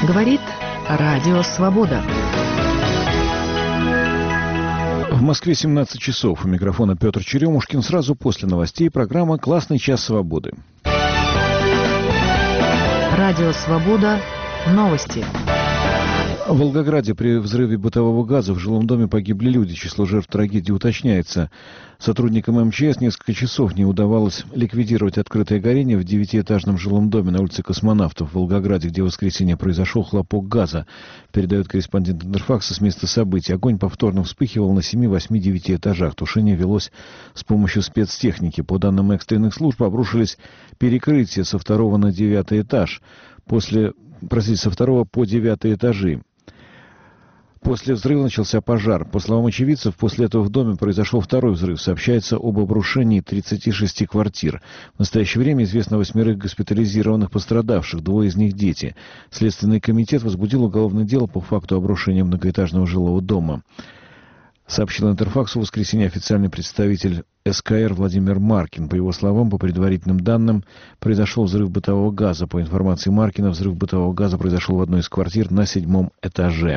Говорит Радио Свобода. В Москве 17 часов. У микрофона Петр Черемушкин. Сразу после новостей программа «Классный час свободы». Радио Свобода. Новости. В Волгограде при взрыве бытового газа в жилом доме погибли люди. Число жертв трагедии уточняется. Сотрудникам МЧС несколько часов не удавалось ликвидировать открытое горение в 9-этажном жилом доме на улице Космонавтов в Волгограде, где в воскресенье произошел хлопок газа, передает корреспондент Интерфакса с места событий. Огонь повторно вспыхивал на 7, 8, 9 этажах. Тушение велось с помощью спецтехники. По данным экстренных служб, обрушились перекрытия со 2 на 9 этаж. Со 2 по 9 этажи. После взрыва начался пожар. По словам очевидцев, после этого в доме произошел второй взрыв. Сообщается об обрушении 36 квартир. В настоящее время известно о 8 госпитализированных пострадавших, 2 из них дети. Следственный комитет возбудил уголовное дело по факту обрушения многоэтажного жилого дома. Сообщил Интерфаксу в воскресенье официальный представитель СКР Владимир Маркин. По его словам, по предварительным данным, произошел взрыв бытового газа. По информации Маркина, взрыв бытового газа произошел в одной из квартир на 7 этаже.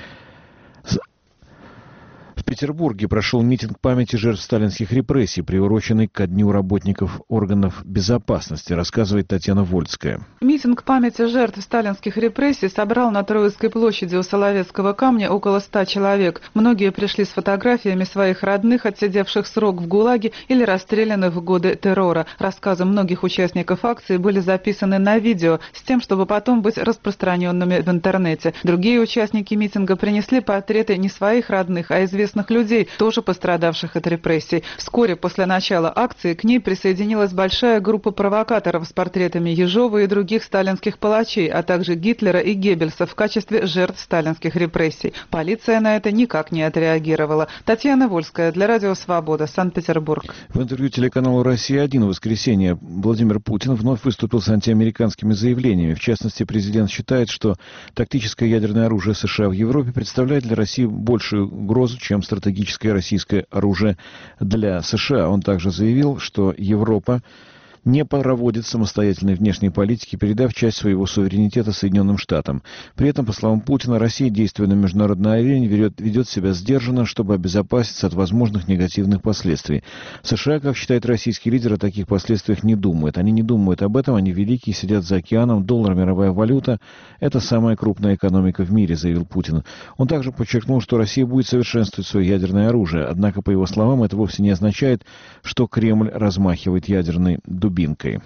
В Петербурге прошел митинг памяти жертв сталинских репрессий, приуроченный ко Дню работников органов безопасности, рассказывает Татьяна Вольская. Митинг памяти жертв сталинских репрессий собрал на Троицкой площади у Соловецкого камня около 100 человек. Многие пришли с фотографиями своих родных, отсидевших срок в ГУЛАГе или расстрелянных в годы террора. Рассказы многих участников акции были записаны на видео с тем, чтобы потом быть распространенными в интернете. Другие участники митинга принесли портреты не своих родных, а известных людей, тоже пострадавших от репрессий. Вскоре после начала акции к ней присоединилась большая группа провокаторов с портретами Ежова и других сталинских палачей, а также Гитлера и Геббельса в качестве жертв сталинских репрессий. Полиция на это никак не отреагировала. Татьяна Вольская для Радио Свобода, Санкт-Петербург. В интервью телеканалу «Россия-1» в воскресенье Владимир Путин вновь выступил с антиамериканскими заявлениями. В частности, президент считает, что тактическое ядерное оружие США в Европе представляет для России большую угрозу, чем стратегическое российское оружие для США. Он также заявил, что Европа не проводит самостоятельной внешней политики, передав часть своего суверенитета Соединенным Штатам. При этом, по словам Путина, Россия, действуя на международной арене, ведет себя сдержанно, чтобы обезопаситься от возможных негативных последствий. США, как считает российский лидер, о таких последствиях не думают. Они не думают об этом, они великие, сидят за океаном, доллар, мировая валюта – это самая крупная экономика в мире, заявил Путин. Он также подчеркнул, что Россия будет совершенствовать свое ядерное оружие. Однако, по его словам, это вовсе не означает, что Кремль размахивает ядерной дубинкой.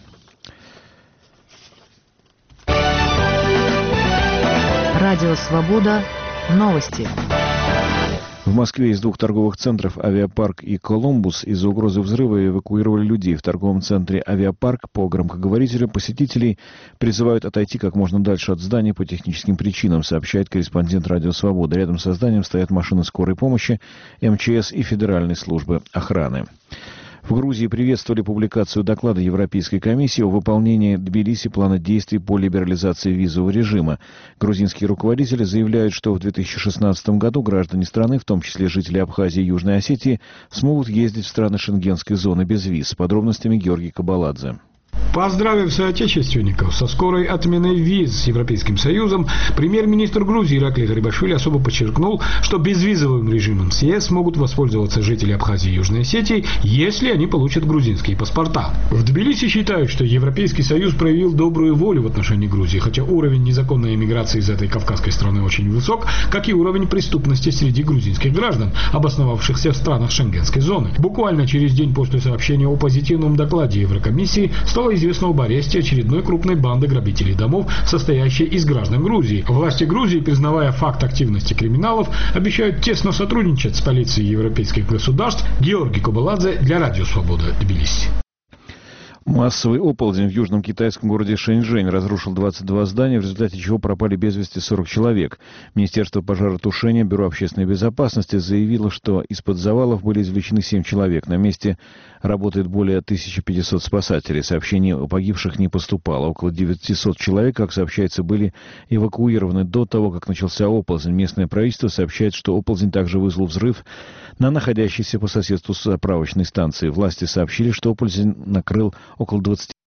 Радио Свобода. Новости. В Москве из 2 торговых центров «Авиапарк» и «Колумбус» из-за угрозы взрыва эвакуировали людей. В торговом центре «Авиапарк» по громкоговорителю посетителей призывают отойти как можно дальше от здания по техническим причинам, сообщает корреспондент «Радио Свобода». Рядом со зданием стоят машины скорой помощи, МЧС и Федеральной службы охраны. В Грузии приветствовали публикацию доклада Европейской комиссии о выполнении Тбилиси плана действий по либерализации визового режима. Грузинские руководители заявляют, что в 2016 году граждане страны, в том числе жители Абхазии и Южной Осетии, смогут ездить в страны Шенгенской зоны без виз. С подробностями Георгий Кабаладзе. Поздравив соотечественников со скорой отменой виз с Европейским Союзом, премьер-министр Грузии Ираклий Гарибашвили особо подчеркнул, что безвизовым режимом с ЕС могут воспользоваться жители Абхазии и Южной Осетии, если они получат грузинские паспорта. В Тбилиси считают, что Европейский Союз проявил добрую волю в отношении Грузии, хотя уровень незаконной эмиграции из этой кавказской страны очень высок, как и уровень преступности среди грузинских граждан, обосновавшихся в странах Шенгенской зоны. Буквально через день после сообщения о позитивном докладе Еврокомиссии стало известно об аресте очередной крупной банды грабителей домов, состоящей из граждан Грузии. Власти Грузии, признавая факт активности криминалов, обещают тесно сотрудничать с полицией европейских государств. Георгий Кабаладзе для Радио Свобода, Тбилиси. Массовый оползень в южном китайском городе Шэньчжэнь разрушил 22 здания, в результате чего пропали без вести 40 человек. Министерство пожаротушения, Бюро общественной безопасности заявило, что из-под завалов были извлечены 7 человек. На месте работает более 1500 спасателей. Сообщений о погибших не поступало. Около 900 человек, как сообщается, были эвакуированы до того, как начался оползень. Местное правительство сообщает, что оползень также вызвал взрыв на находящейся по соседству заправочной станции. Власти сообщили, что оползень накрыл около 20